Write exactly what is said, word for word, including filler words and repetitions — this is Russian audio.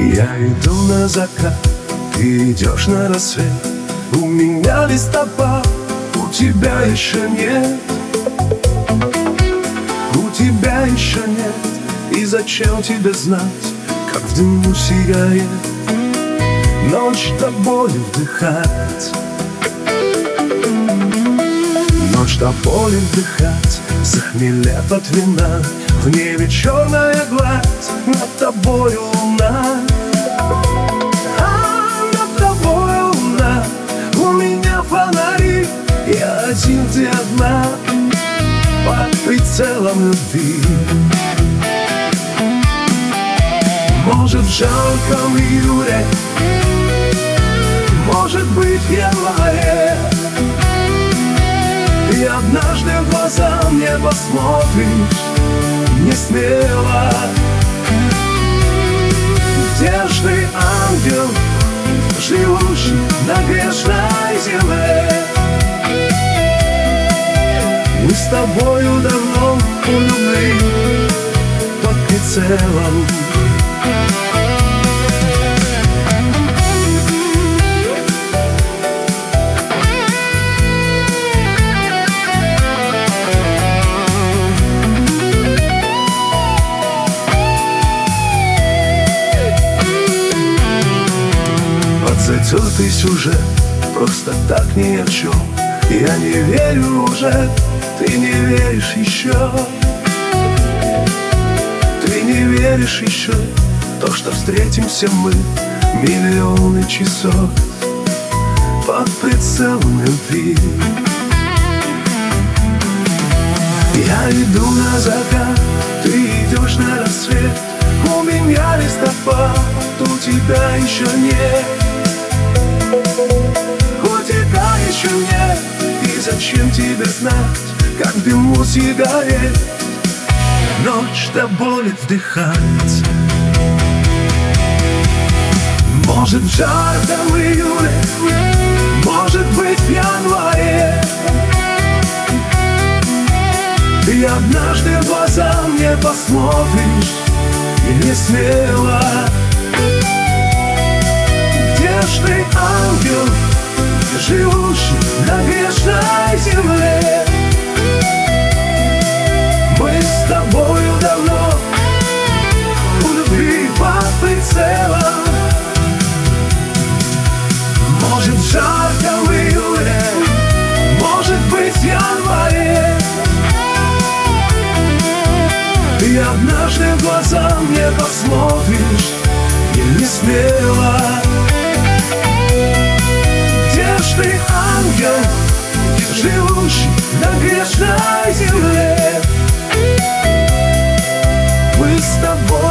Я иду на закат, ты идешь на рассвет. У меня листопад, у тебя еще нет. У тебя еще нет. И зачем тебе знать, как в дыму сигарет ночь до боли вдыхать? Ночь до боли вдыхать, захмелев от вина. В небе черная гладь, над тобой луна. А над тобой луна, у меня фонари. Я один, ты одна, под прицелом любви. Может, в жарком июле, может быть, в январе, и однажды в глаза мне посмотришь не смело. Где ж ты, ангел, живущий на грешной земле? Мы с тобою давно у любви под прицелом. Затертый сюжет, просто так ни о чем. Я не верю уже, ты не веришь еще. Ты не веришь еще в то, что встретимся мы миллионы часов под прицелом любви. Я иду на закат, ты идешь на рассвет. У меня листопад, у тебя еще нет. У тебя еще нет. И зачем тебе знать, как в дыму сигарет ночь до боли вдыхать? Может, в жарком июле, может быть, в январе, ты однажды в глаза мне посмотришь и не смело. Где ж ты, ангел, живущий на грешной земле? Мы с тобою давно у любви под прицелом. Может, в жарком июле, может быть, в январе, ты однажды в глаза мне посмотришь и не смело. Где ж ты, ангел, живущий на грешной земле? Мы с тобой